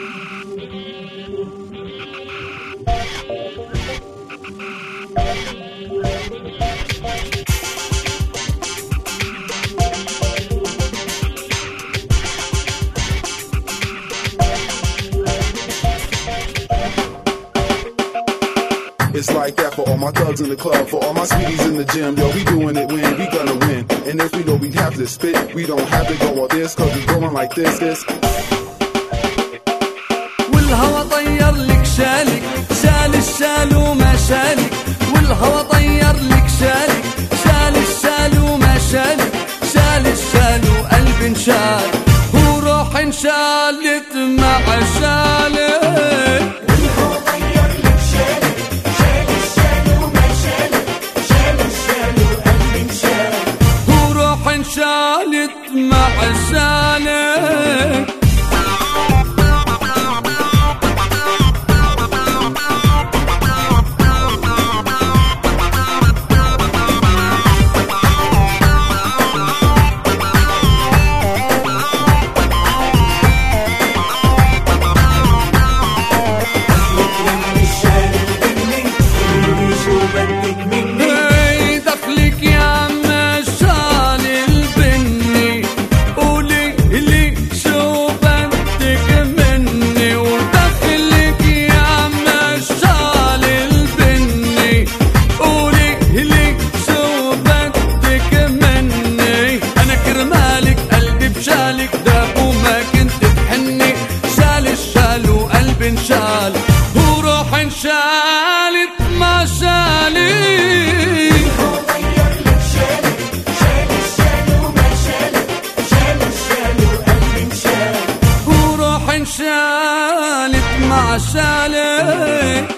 It's like that for all my thugs in the club, for all my sweeties in the gym. Yo, we doing it when we gonna win. And if we know we have to spit, we don't have to go on this, cause we going like this. والهوى طير لك شالك، شال الشال وما شالك. والهوى طير لك شالك، شال الشال وما شالك. شال الشال وقلب انشال، وروح انشالت مع شالك. شالت مع شالك. شال وروح انشالت ما شالي. هو طير لك شالك، شال الشال وما شالك. شال الشال وقلب انشال، وروح انشالت مع شالي.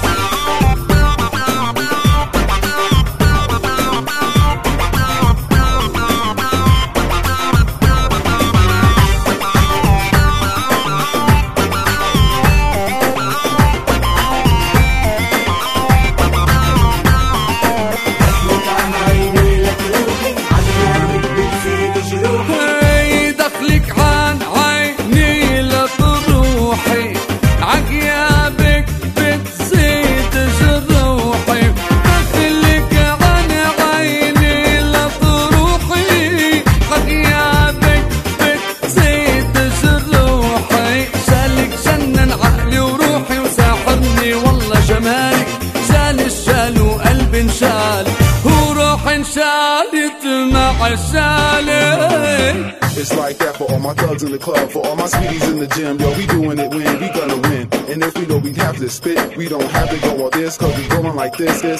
انشال وروح انشالت مع شالك. It's like that for all my thugs in the club, for all my sweeties in the gym. Yo, we doing it when we gonna win. And if we know we have to spit, we don't have to go on this, cause we going like this.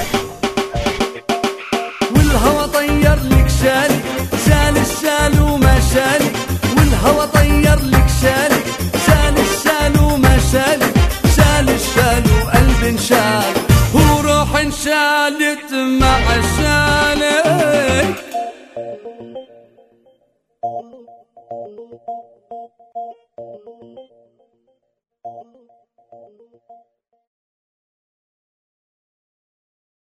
والهوى طير لك شالك، شال الشال وما شالك. والهوى طير لك شالك، شال الشال وما شالك. شال الشال وقلب انشال، وروح انشالت مع شالك.